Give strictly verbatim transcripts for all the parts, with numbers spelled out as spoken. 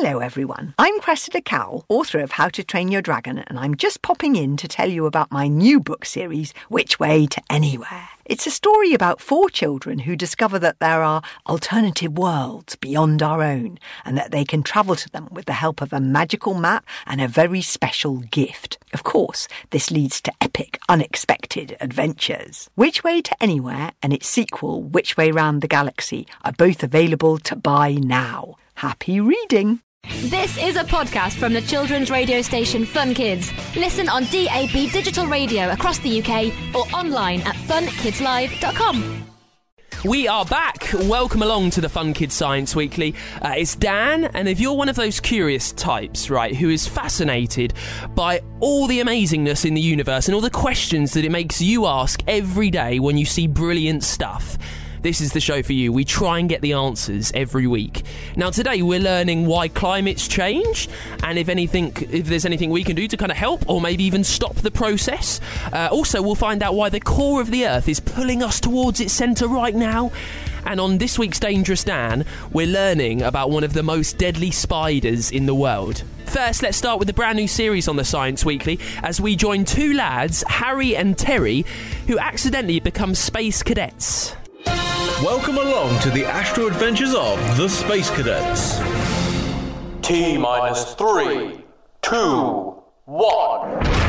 Hello everyone, I'm Cressida Cowell, author of How to Train Your Dragon, and I'm just popping in to tell you about my new book series, Which Way to Anywhere. It's a story about four children who discover that there are alternative worlds beyond our own and that they can travel to them with the help of a magical map and a very special gift. Of course, this leads to epic, unexpected adventures. Which Way to Anywhere and its sequel, Which Way Round the Galaxy, are both available to buy now. Happy reading! This is a podcast from the children's radio station Fun Kids. Listen on D A B digital radio across the U K or online at fun kids live dot com. We are back. Welcome along to the Fun Kids Science Weekly. Uh, it's Dan, and if you're one of those curious types, right, who is fascinated by all the amazingness in the universe and all the questions that it makes you ask every day when you see brilliant stuff, this is the show for you. We try and get the answers every week. Now, today we're learning why climates change, and if anything, if there's anything we can do to kind of help, or maybe even stop the process. Uh, also, we'll find out why the core of the Earth is pulling us towards its centre right now. And on this week's Dangerous Dan, we're learning about one of the most deadly spiders in the world. First, let's start with a brand new series on the Science Weekly as we join two lads, Harry and Terry, who accidentally become space cadets. Welcome along to the astro adventures of the Space Cadets. T minus three, two, one.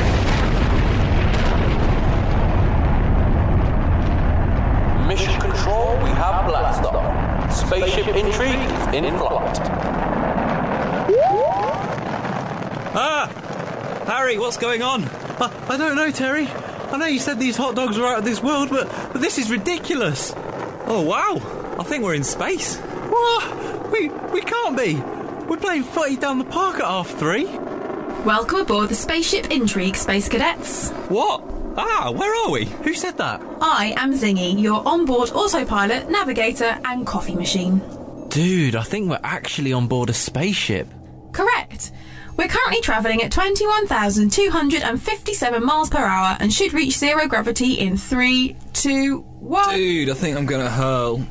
Mission control, we have blast off. Spaceship Intrigue is in flight. Ah! Harry, what's going on? I, I don't know, Terry. I know you said these hot dogs are out of this world, but, but this is ridiculous. Oh, wow. I think we're in space. What? We, we can't be. We're playing footy down the park at half three. Welcome aboard the Spaceship Intrigue, Space Cadets. What? Ah, where are we? Who said that? I am Zingy, your onboard autopilot, navigator and coffee machine. Dude, I think we're actually on board a spaceship. Correct. We're currently travelling at twenty-one thousand two hundred fifty-seven miles per hour and should reach zero gravity in three, two, one. Dude, I think I'm going to hurl.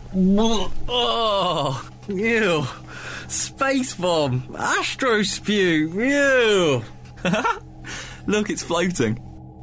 Oh, ew. Space bomb. Astro spew. Ew. Look, it's floating.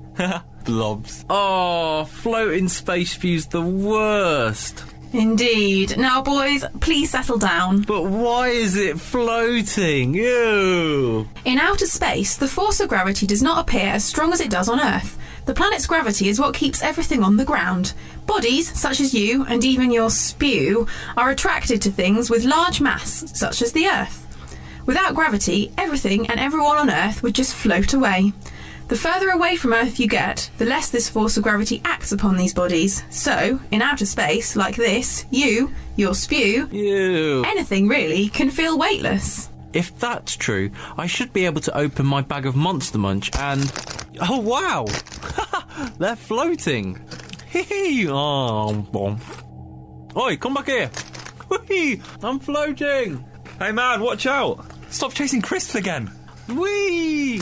Blobs. Oh, floating space spew's the worst. Indeed. Now, boys, please settle down. But why is it floating? Ew. In outer space, the force of gravity does not appear as strong as it does on Earth. The planet's gravity is what keeps everything on the ground. Bodies, such as you, and even your spew, are attracted to things with large mass, such as the Earth. Without gravity, everything and everyone on Earth would just float away. The further away from Earth you get, the less this force of gravity acts upon these bodies. So, in outer space, like this, you, your spew, Ew. anything really, can feel weightless. If that's true, I should be able to open my bag of Monster Munch and... Oh, wow! They're floating! Hee oh, Oi, come back here! Whee! I'm floating! Hey man, watch out! Stop chasing crisps again! Whee!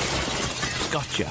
Gotcha.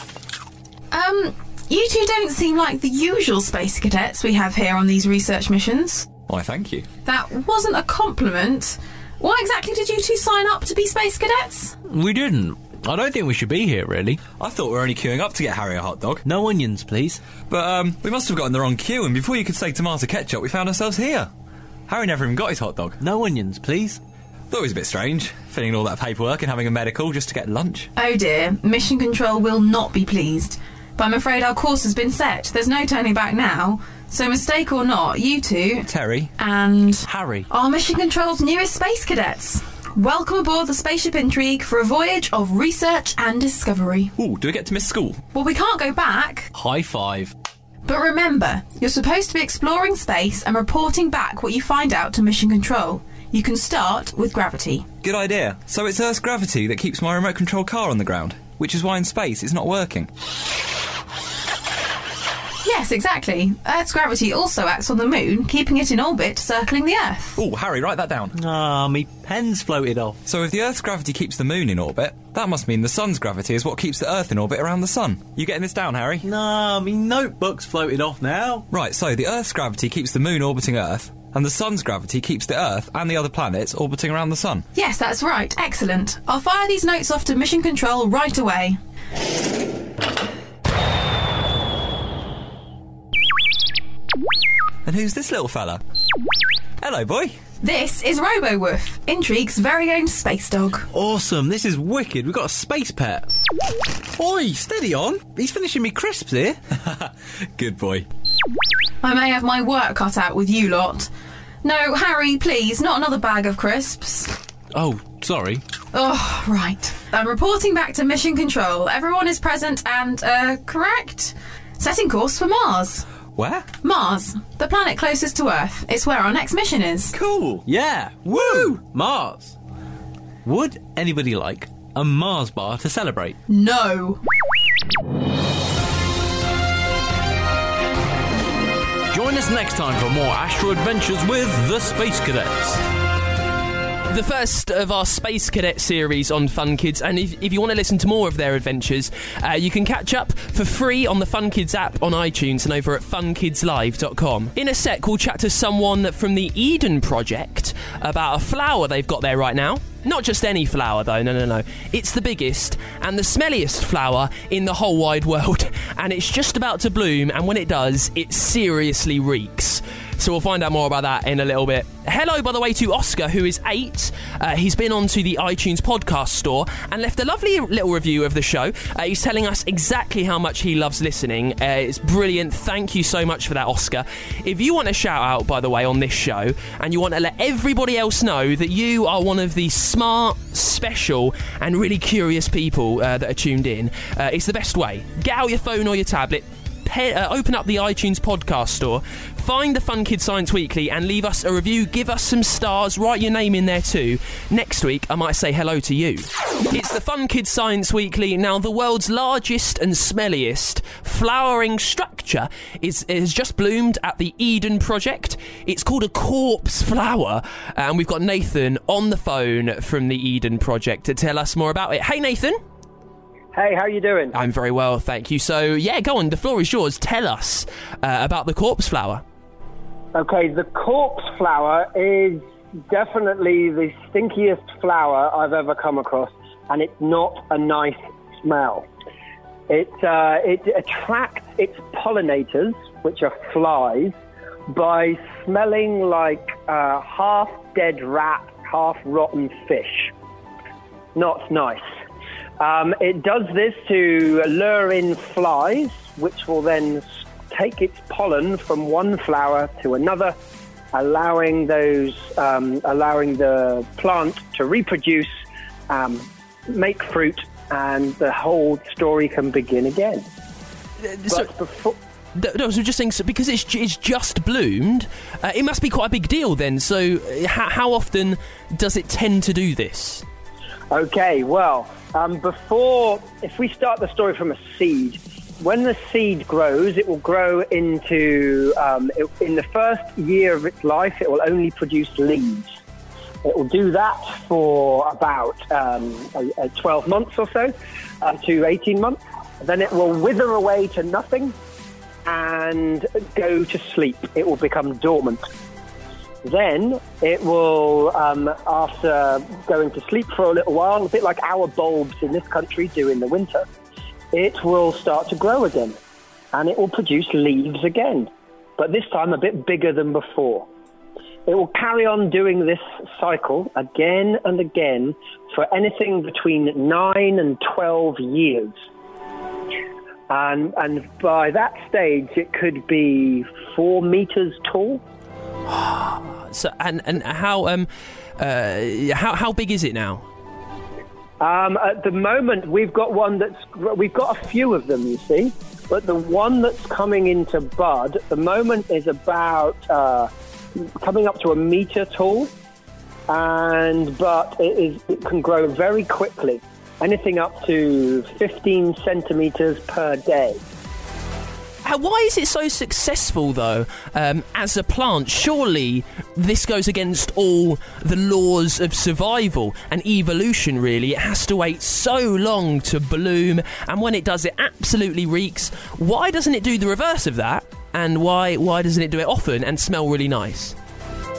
Um, you two don't seem like the usual space cadets we have here on these research missions. Why, thank you. That wasn't a compliment. Why exactly did you two sign up to be space cadets? We didn't. I don't think we should be here, really. I thought we were only queuing up to get Harry a hot dog. No onions, please. But, um, we must have gotten the wrong queue, and before you could say tomato ketchup, we found ourselves here. Harry never even got his hot dog. No onions, please. Thought it was a bit strange, filling in all that paperwork and having a medical just to get lunch. Oh dear, Mission Control will not be pleased. But I'm afraid our course has been set. There's no turning back now. So mistake or not, you two... Terry. And... Harry. ...are Mission Control's newest space cadets. Welcome aboard the Spaceship Intrigue for a voyage of research and discovery. Ooh, do we get to miss school? Well, we can't go back. High five. But remember, you're supposed to be exploring space and reporting back what you find out to Mission Control. You can start with gravity. Good idea. So it's Earth's gravity that keeps my remote control car on the ground, which is why in space it's not working. Yes, exactly. Earth's gravity also acts on the moon, keeping it in orbit, circling the Earth. Ooh, Harry, write that down. Ah, me pen's floated off. So if the Earth's gravity keeps the moon in orbit, that must mean the sun's gravity is what keeps the Earth in orbit around the sun. You getting this down, Harry? Nah, me notebook's floated off now. Right, so the Earth's gravity keeps the moon orbiting Earth, And the sun's gravity keeps the Earth and the other planets orbiting around the sun. Yes, that's right. Excellent. I'll fire these notes off to Mission Control right away. And who's this little fella? Hello, boy. This is RoboWoof, Intrigue's very own space dog. Awesome, this is wicked. We've got a space pet. Oi, steady on. He's finishing me crisps here. Good boy. I may have my work cut out with you lot. No, Harry, please, not another bag of crisps. Oh, sorry. Oh, right. I'm reporting back to Mission Control. Everyone is present and, uh, correct? Setting course for Mars. Where? Mars, the planet closest to Earth. It's where our next mission is. Cool. Yeah. Woo! Mars. Would anybody like a Mars bar to celebrate? No. Join us next time for more Astro Adventures with the Space Cadets. The first of our Space Cadet series on Fun Kids, and if, if you want to listen to more of their adventures, uh, you can catch up for free on the Fun Kids app on iTunes and over at fun kids live dot com. In a sec, we'll chat to someone from the Eden Project about a flower they've got there right now. Not just any flower, though, no, no, no. It's the biggest and the smelliest flower in the whole wide world, and it's just about to bloom, and when it does, it seriously reeks. So we'll find out more about that in a little bit. Hello, by the way, to Oscar, who is eight. Uh, he's been onto the iTunes podcast store and left a lovely little review of the show. Uh, he's telling us exactly how much he loves listening. Uh, it's brilliant. Thank you so much for that, Oscar. If you want a shout out, by the way, on this show, and you want to let everybody else know that you are one of the smart, special, and really curious people uh, that are tuned in, uh, it's the best way. Get out your phone or your tablet. Pe- uh, open up the iTunes podcast store, find the Fun Kids Science Weekly and leave us a review, give us some stars, write your name in there too. Next week I might say hello to you. It's the Fun Kids Science Weekly. Now, the world's largest and smelliest flowering structure is has just bloomed at the Eden Project. It's called a corpse flower, and we've got Nathan on the phone from the Eden Project to tell us more about it. Hey, Nathan. Hey, how you doing? I'm very well, thank you. So, yeah, go on, the floor is yours. Tell us uh, about the corpse flower. Okay, the corpse flower is definitely the stinkiest flower I've ever come across, and it's not a nice smell. It, uh, it attracts its pollinators, which are flies, by smelling like uh, half-dead rat, half-rotten fish. Not nice. Um, it does this to lure in flies, which will then take its pollen from one flower to another, allowing those, um, allowing the plant to reproduce, um, make fruit, and the whole story can begin again. Uh, so, but before. No, I was just saying, so because it's, it's just bloomed, uh, it must be quite a big deal then. So, uh, how, how often does it tend to do this? Okay, well. Um, before, if we start the story from a seed, when the seed grows, it will grow into, um, it, in the first year of its life, it will only produce leaves. It will do that for about um, twelve months or so, uh, to eighteen months. Then it will wither away to nothing and go to sleep. It will become dormant. Then it will, um, after going to sleep for a little while, a bit like our bulbs in this country do in the winter, it will start to grow again, and it will produce leaves again, but this time a bit bigger than before. It will carry on doing this cycle again and again for anything between nine and twelve years. And, and by that stage, it could be four meters tall. So and and how um uh how how big is it now? Um, at the moment, we've got one that's we've got a few of them, you see, but the one that's coming into bud at the moment is about uh, coming up to a meter tall, and but it is it can grow very quickly, anything up to fifteen centimeters per day. Why is it so successful, though, um, as a plant? Surely this goes against all the laws of survival and evolution, really. It has to wait so long to bloom, and when it does, it absolutely reeks. Why doesn't it do the reverse of that? And why why doesn't it do it often and smell really nice?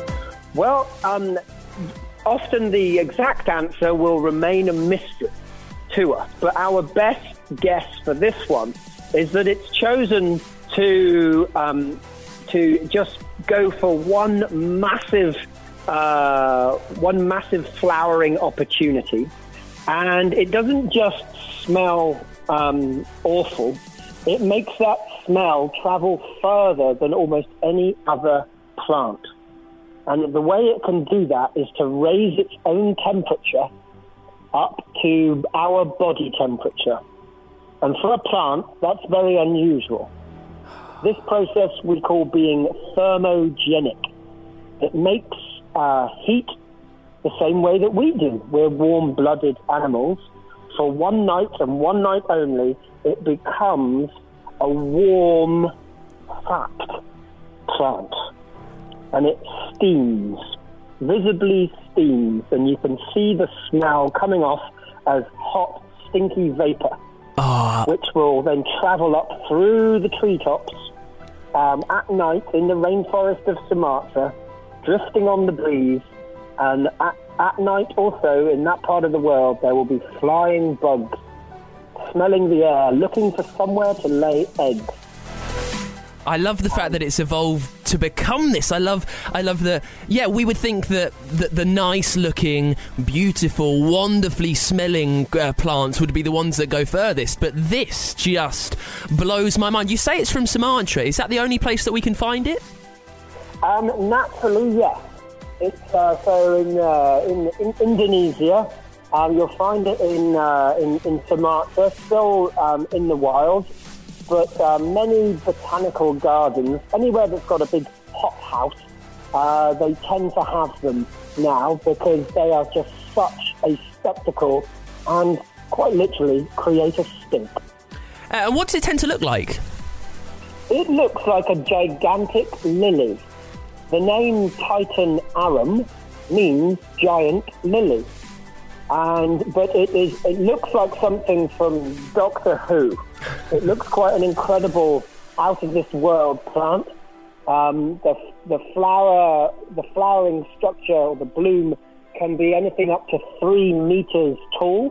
Well, um, often the exact answer will remain a mystery to us, but our best guess for this one is that it's chosen to um, to just go for one massive uh, one massive flowering opportunity, and it doesn't just smell um, awful. It makes that smell travel further than almost any other plant. And the way it can do that is to raise its own temperature up to our body temperature. And for a plant, that's very unusual. This process we call being thermogenic. It makes uh, heat the same way that we do. We're warm-blooded animals. For one night and one night only, it becomes a warm, fat plant. And it steams, visibly steams, and you can see the smell coming off as hot, stinky vapor, oh. which will then travel up through the treetops um, at night in the rainforest of Sumatra, drifting on the breeze. And at, at night also, in that part of the world, there will be flying bugs, smelling the air, looking for somewhere to lay eggs. I love the fact that it's evolved to become this. I love I love the... Yeah, we would think that the, the nice-looking, beautiful, wonderfully smelling uh, plants would be the ones that go furthest, but this just blows my mind. You say it's from Sumatra. Is that the only place that we can find it? Um, naturally, yes. It's uh, so in, uh, in in Indonesia. Um, you'll find it in uh, in, in Sumatra, still um, in the wild. But uh, many botanical gardens, anywhere that's got a big hothouse, uh, they tend to have them now because they are just such a spectacle and quite literally create a stink. And uh, what does it tend to look like? It looks like a gigantic lily. The name Titan arum means giant lily. And but it is it looks like something from Doctor Who. It looks quite an incredible, out of this world plant. Um, the the flower the flowering structure or the bloom can be anything up to three meters tall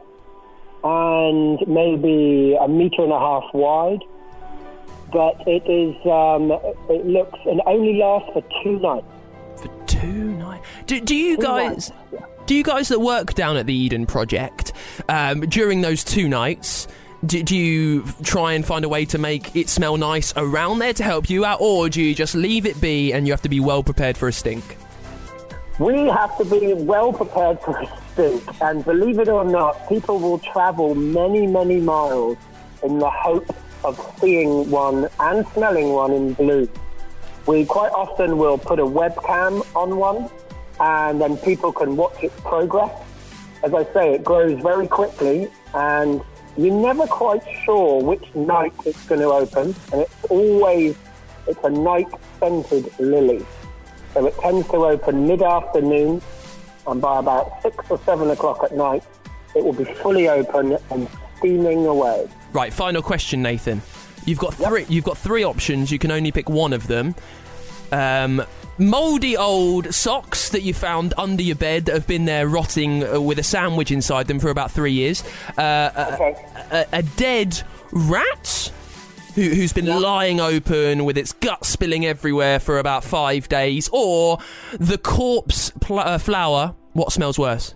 and maybe a meter and a half wide. But it is um, it looks and only lasts for two nights. For two nights. Do do you guys? Yeah. Do you guys that work down at the Eden Project, um, during those two nights, do, do you try and find a way to make it smell nice around there to help you out, or do you just leave it be and you have to be well prepared for a stink? We have to be well prepared for a stink, and believe it or not, people will travel many, many miles in the hope of seeing one and smelling one in bloom. We quite often will put a webcam on one, and then people can watch its progress. As I say, it grows very quickly, and you're never quite sure which night it's going to open, and it's always, it's a night-scented lily. So it tends to open mid-afternoon, and by about six or seven o'clock at night, it will be fully open and steaming away. Right, final question, Nathan. You've got three. Yep. You've got three options. You can only pick one of them. Um... Mouldy old socks that you found under your bed that have been there rotting uh, with a sandwich inside them for about three years. Uh, okay. a, a, a dead rat who, who's been yeah. lying open with its gut spilling everywhere for about five days. Or the corpse pl- uh, flower. What smells worse?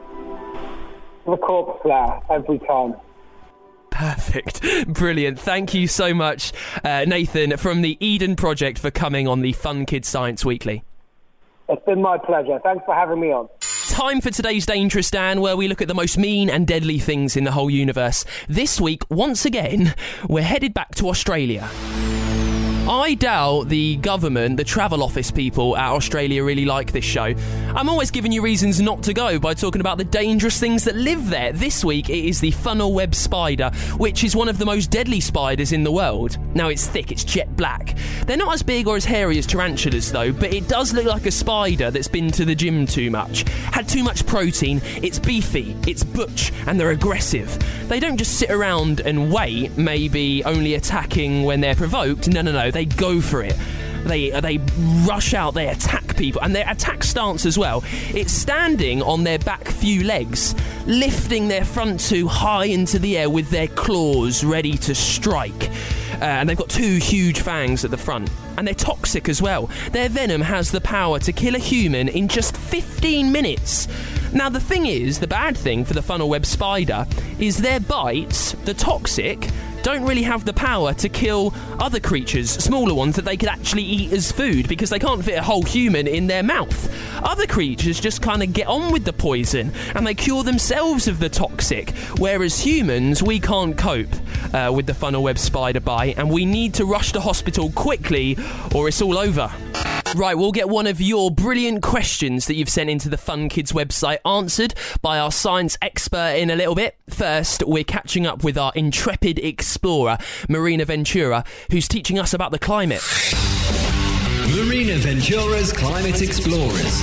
The corpse flower, every time. Perfect. Brilliant. Thank you so much, uh, Nathan, from the Eden Project, for coming on the Fun Kids Science Weekly. It's been my pleasure. Thanks for having me on. Time for today's Dangerous Dan, where we look at the most mean and deadly things in the whole universe. This week, once again, we're headed back to Australia. I doubt the government, the travel office people at Australia really like this show. I'm always giving you reasons not to go by talking about the dangerous things that live there. This week it is the funnel web spider, which is one of the most deadly spiders in the world. Now it's thick, it's jet black. They're not as big or as hairy as tarantulas though, but it does look like a spider that's been to the gym too much, had too much protein, it's beefy, it's butch, and they're aggressive. They don't just sit around and wait, maybe only attacking when they're provoked. No, no, no. They go for it. They they rush out, they attack people, and their attack stance as well. It's standing on their back few legs, lifting their front two high into the air with their claws ready to strike. Uh, and they've got two huge fangs at the front. And they're toxic as well. Their venom has the power to kill a human in just fifteen minutes. Now, the thing is, the bad thing for the funnel web spider is their bites, the toxic, don't really have the power to kill other creatures, smaller ones that they could actually eat as food, because they can't fit a whole human in their mouth. Other creatures just kind of get on with the poison and they cure themselves of the toxic, whereas humans, we can't cope uh, with the funnel web spider bite, and we need to rush to hospital quickly or it's all over. Right, we'll get one of your brilliant questions that you've sent into the Fun Kids website answered by our science expert in a little bit. First, we're catching up with our intrepid explorer, Marina Ventura, who's teaching us about the climate. Marina Ventura's Climate Explorers.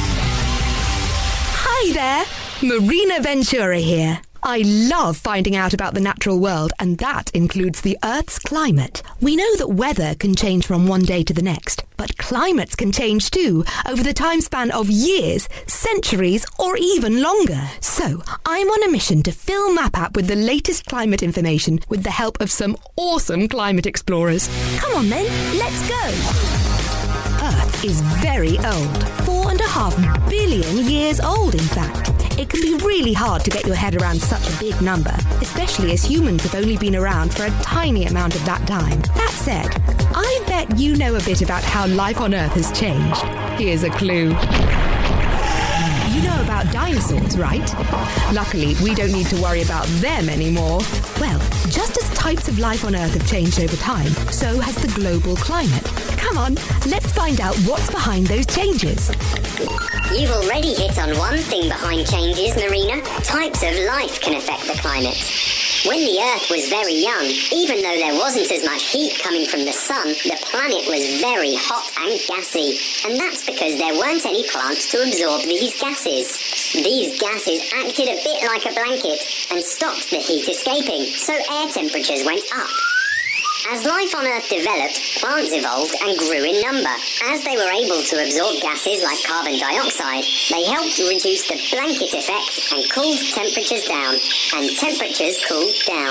Hi there, Marina Ventura here. I love finding out about the natural world, and that includes the Earth's climate. We know that weather can change from one day to the next, but climates can change too, over the time span of years, centuries, or even longer. So, I'm on a mission to fill MapApp with the latest climate information with the help of some awesome climate explorers. Come on then, let's go! Earth is very old, four and a half billion years old in fact. It can be really hard to get your head around such a big number, especially as humans have only been around for a tiny amount of that time. That said, I bet you know a bit about how life on Earth has changed. Here's a clue. You know about dinosaurs, right? Luckily, we don't need to worry about them anymore. Well, just as types of life on Earth have changed over time, so has the global climate. Come on, let's find out what's behind those changes. You've already hit on one thing behind changes, Marina. Types of life can affect the climate. When the Earth was very young, even though there wasn't as much heat coming from the sun, the planet was very hot and gassy. And that's because there weren't any plants to absorb these gases. These gases acted a bit like a blanket and stopped the heat escaping, so air temperatures went up. As life on Earth developed, plants evolved and grew in number. As they were able to absorb gases like carbon dioxide, they helped reduce the blanket effect and cooled temperatures down. And temperatures cooled down.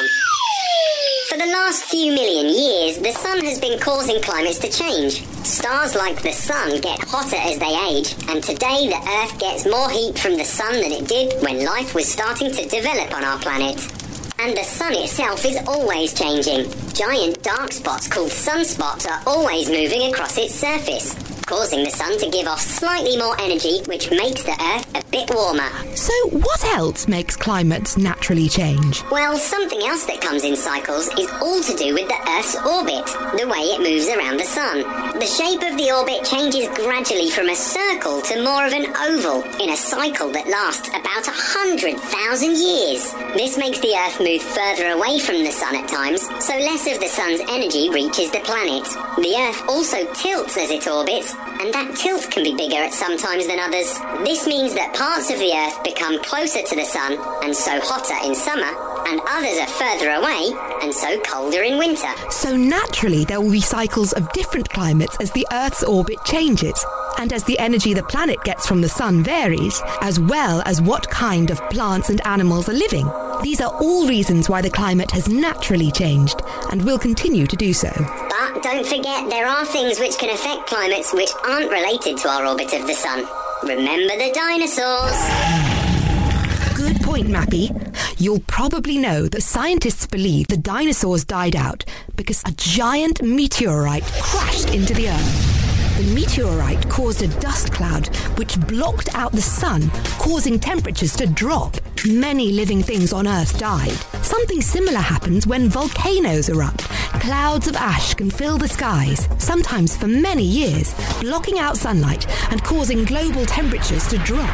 For the last few million years, the sun has been causing climates to change. Stars like the sun get hotter as they age, and today the Earth gets more heat from the sun than it did when life was starting to develop on our planet. And the sun itself is always changing. Giant dark spots called sunspots are always moving across its surface, causing the sun to give off slightly more energy, which makes the Earth a bit warmer. So what else makes climates naturally change? Well, something else that comes in cycles is all to do with the Earth's orbit, the way it moves around the sun. The shape of the orbit changes gradually from a circle to more of an oval in a cycle that lasts about one hundred thousand years. This makes the Earth move further away from the sun at times, so less of the sun's energy reaches the planet. The Earth also tilts as it orbits, and that tilt can be bigger at some times than others. This means that parts of the Earth become closer to the sun, and so hotter in summer, and others are further away, and so colder in winter. So naturally there will be cycles of different climates as the Earth's orbit changes, and as the energy the planet gets from the sun varies, as well as what kind of plants and animals are living. These are all reasons why the climate has naturally changed, and will continue to do so. But don't forget, there are things which can affect climates which aren't related to our orbit of the sun. Remember the dinosaurs? Good point, Mappy. You'll probably know that scientists believe the dinosaurs died out because a giant meteorite crashed into the Earth. The meteorite caused a dust cloud which blocked out the sun, causing temperatures to drop. Many living things on Earth died. Something similar happens when volcanoes erupt. Clouds of ash can fill the skies, sometimes for many years, blocking out sunlight and causing global temperatures to drop.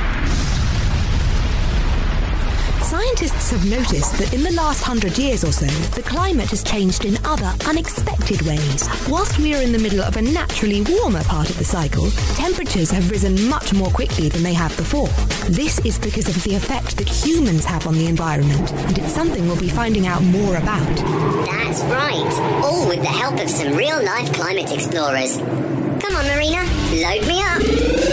Scientists have noticed that in the last hundred years or so, the climate has changed in other unexpected ways. Whilst we are in the middle of a naturally warmer part of the cycle, temperatures have risen much more quickly than they have before. This is because of the effect that humans have on the environment, and it's something we'll be finding out more about. That's right, all with the help of some real-life climate explorers. Come Come on, Marina, load me up.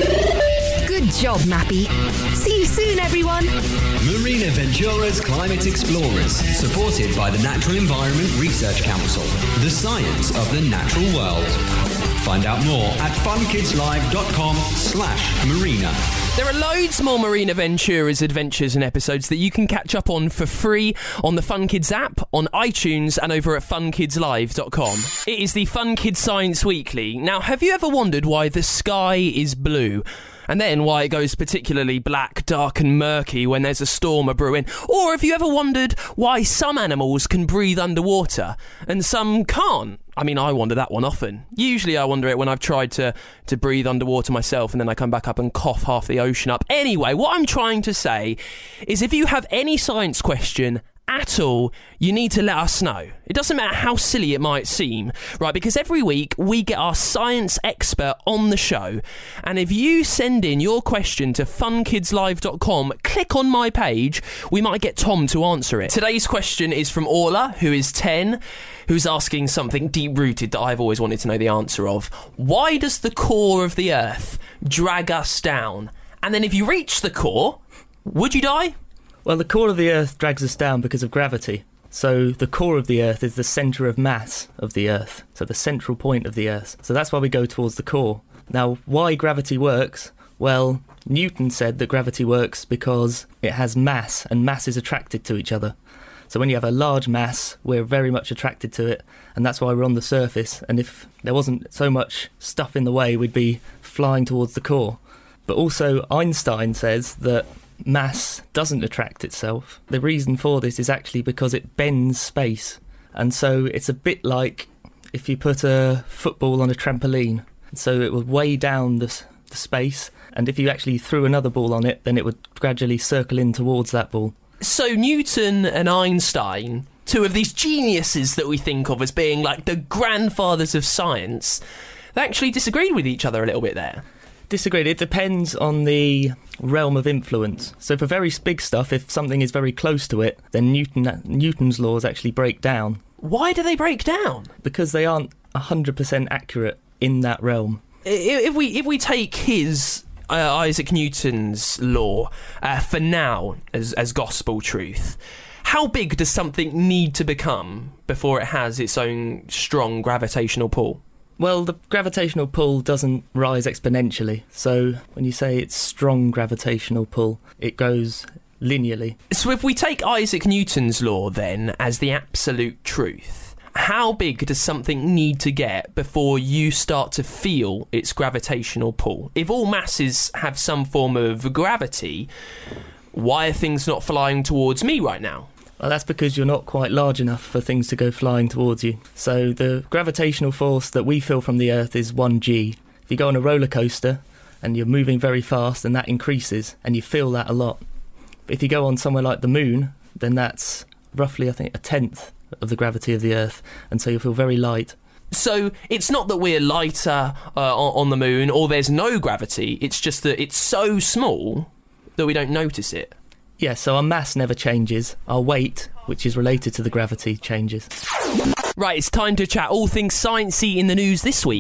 Good job, Mappy. See you soon, everyone. Marina Ventura's Climate Explorers, supported by the Natural Environment Research Council, the science of the natural world. Find out more at funkidslive.com slash marina. There are loads more Marina Ventura's adventures and episodes that you can catch up on for free on the Fun Kids app, on iTunes, and over at fun kids live dot com. It is the Fun Kids Science Weekly. Now, have you ever wondered why the sky is blue? And then why it goes particularly black, dark and murky when there's a storm a-brewing? Or have you ever wondered why some animals can breathe underwater and some can't? I mean, I wonder that one often. Usually I wonder it when I've tried to, to breathe underwater myself and then I come back up and cough half the ocean up. Anyway, what I'm trying to say is if you have any science question at all, you need to let us know. It doesn't matter how silly it might seem, right? Because every week we get our science expert on the show, and if you send in your question to fun kids live dot com, click on my page, we might get Tom to answer it. Today's question is from Orla, who is ten, who's asking something deep-rooted that I've always wanted to know the answer of. Why does the core of the Earth drag us down? And then if you reach the core, would you die? Well, the core of the Earth drags us down because of gravity. So the core of the Earth is the centre of mass of the Earth, so the central point of the Earth. So that's why we go towards the core. Now, why gravity works? Well, Newton said that gravity works because it has mass, and mass is attracted to each other. So when you have a large mass, we're very much attracted to it, and that's why we're on the surface. And if there wasn't so much stuff in the way, we'd be flying towards the core. But also, Einstein says that mass doesn't attract itself. The reason for this is actually because it bends space. And so it's a bit like if you put a football on a trampoline. So it would weigh down the, the space, and if you actually threw another ball on it, then it would gradually circle in towards that ball. So Newton and Einstein, two of these geniuses that we think of as being like the grandfathers of science, they actually disagreed with each other a little bit there. Disagreed. It depends on the realm of influence. So for very big stuff, if something is very close to it, then Newton Newton's laws actually break down. Why do they break down? Because they aren't one hundred percent accurate in that realm. If we if we take his uh, Isaac Newton's law uh, for now as as gospel truth, how big does something need to become before it has its own strong gravitational pull? Well, the gravitational pull doesn't rise exponentially. So when you say it's strong gravitational pull, it goes linearly. So if we take Isaac Newton's law then as the absolute truth, how big does something need to get before you start to feel its gravitational pull? If all masses have some form of gravity, why are things not flying towards me right now? Well, that's because you're not quite large enough for things to go flying towards you. So the gravitational force that we feel from the Earth is one G. If you go on a roller coaster and you're moving very fast, then that increases, and you feel that a lot. But if you go on somewhere like the Moon, then that's roughly, I think, a tenth of the gravity of the Earth, and so you'll feel very light. So it's not that we're lighter uh, on the Moon or there's no gravity, it's just that it's so small that we don't notice it. Yeah, so our mass never changes. Our weight, which is related to the gravity, changes. Right, it's time to chat all things sciencey in the news this week.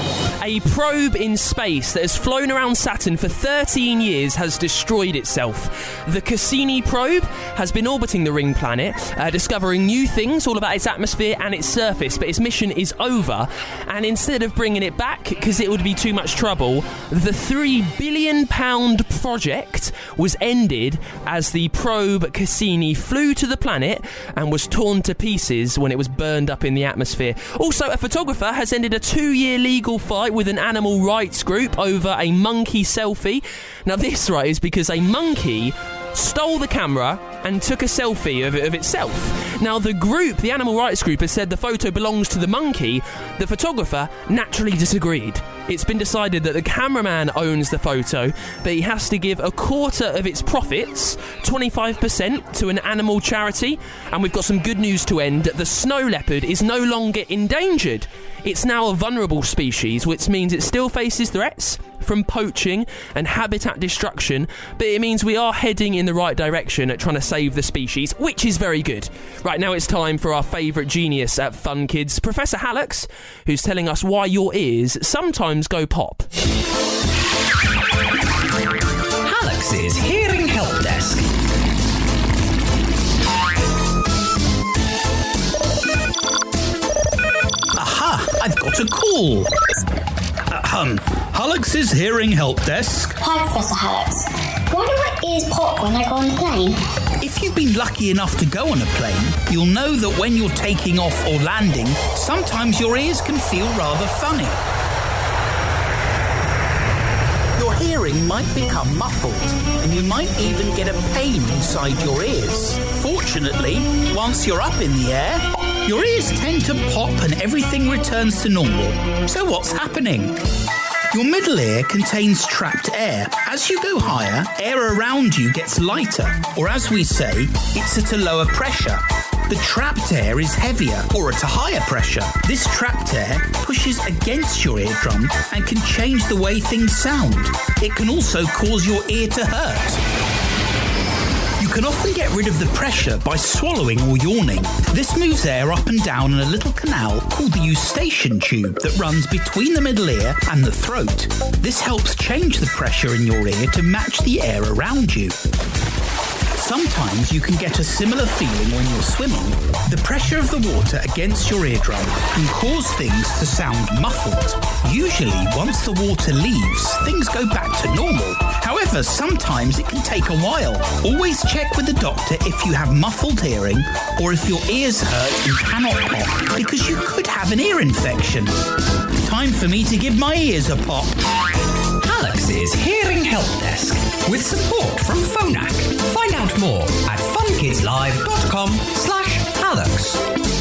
A probe in space that has flown around Saturn for thirteen years has destroyed itself. The Cassini probe has been orbiting the ring planet, uh, discovering new things all about its atmosphere and its surface, but its mission is over. And instead of bringing it back, because it would be too much trouble, the three billion pound project was ended as the probe Cassini flew to the planet and was torn to pieces when it was burned up in the atmosphere. Also, a photographer has ended a two-year legal fight with an animal rights group over a monkey selfie. Now this, right, is because a monkey stole the camera and took a selfie of, of itself. Now the group, the animal rights group, has said the photo belongs to the monkey. The photographer naturally disagreed. It's been decided that the cameraman owns the photo, but he has to give a quarter of its profits, twenty-five percent, to an animal charity. And we've got some good news to end. The snow leopard is no longer endangered. It's now a vulnerable species, which means it still faces threats, from poaching and habitat destruction, but it means we are heading in the right direction at trying to save the species, which is very good. Right, now it's time for our favourite genius at Fun Kids, Professor Hallux, who's telling us why your ears sometimes go pop. Hallux's Hearing Help Desk. Aha! I've got a call. Ahem. Hallux's Hearing Help Desk. Hi, Professor Hallux. Why do my ears pop when I go on the plane? If you've been lucky enough to go on a plane, you'll know that when you're taking off or landing, sometimes your ears can feel rather funny. Your hearing might become muffled, and you might even get a pain inside your ears. Fortunately, once you're up in the air, your ears tend to pop and everything returns to normal. So what's happening? Your middle ear contains trapped air. As you go higher, air around you gets lighter, or as we say, it's at a lower pressure. The trapped air is heavier, or at a higher pressure. This trapped air pushes against your eardrum and can change the way things sound. It can also cause your ear to hurt. You can often get rid of the pressure by swallowing or yawning. This moves air up and down in a little canal called the eustachian tube that runs between the middle ear and the throat. This helps change the pressure in your ear to match the air around you. Sometimes you can get a similar feeling when you're swimming. The pressure of the water against your eardrum can cause things to sound muffled. Usually, once the water leaves, things go back to normal. However, sometimes it can take a while. Always check with the doctor if you have muffled hearing or if your ears hurt and cannot pop, because you could have an ear infection. Time for me to give my ears a pop. Hallux's Hearing Help Desk, with support from Phonak. Find out more at funkidslive.com slash Hallux.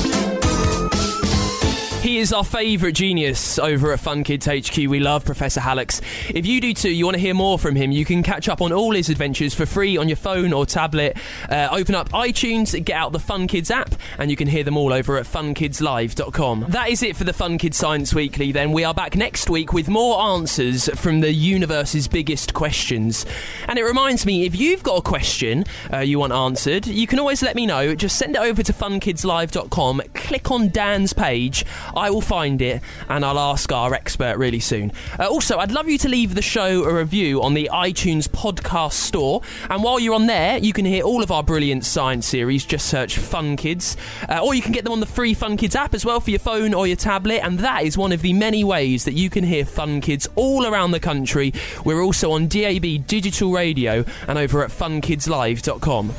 He is our favourite genius over at Fun Kids H Q. We love Professor Hallux. If you do too, you want to hear more from him, you can catch up on all his adventures for free on your phone or tablet. Uh, open up iTunes, get out the Fun Kids app, and you can hear them all over at fun kids live dot com. That is it for the Fun Kids Science Weekly then. We are back next week with more answers from the universe's biggest questions. And it reminds me, if you've got a question uh, you want answered, you can always let me know. Just send it over to fun kids live dot com, click on Dan's page, I will find it and I'll ask our expert really soon. Uh, also, I'd love you to leave the show a review on the iTunes podcast store, and while you're on there you can hear all of our brilliant science series. Just search Fun Kids, uh, or you can get them on the free Fun Kids app as well for your phone or your tablet, and that is one of the many ways that you can hear Fun Kids all around the country. We're also on D A B Digital Radio and over at fun kids live dot com.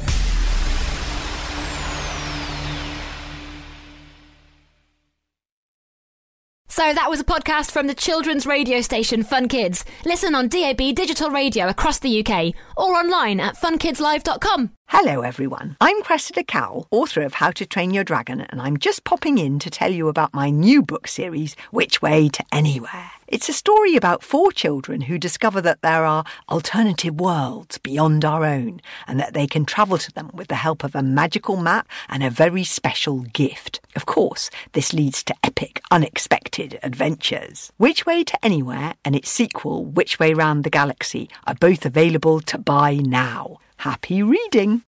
So that was a podcast from the children's radio station Fun Kids. Listen on D A B Digital Radio across the U K or online at fun kids live dot com. Hello everyone, I'm Cressida Cowell, author of How to Train Your Dragon, and I'm just popping in to tell you about my new book series, Which Way to Anywhere. It's a story about four children who discover that there are alternative worlds beyond our own and that they can travel to them with the help of a magical map and a very special gift. Of course, this leads to epic, unexpected adventures. Which Way to Anywhere and its sequel, Which Way Round the Galaxy, are both available to buy now. Happy reading!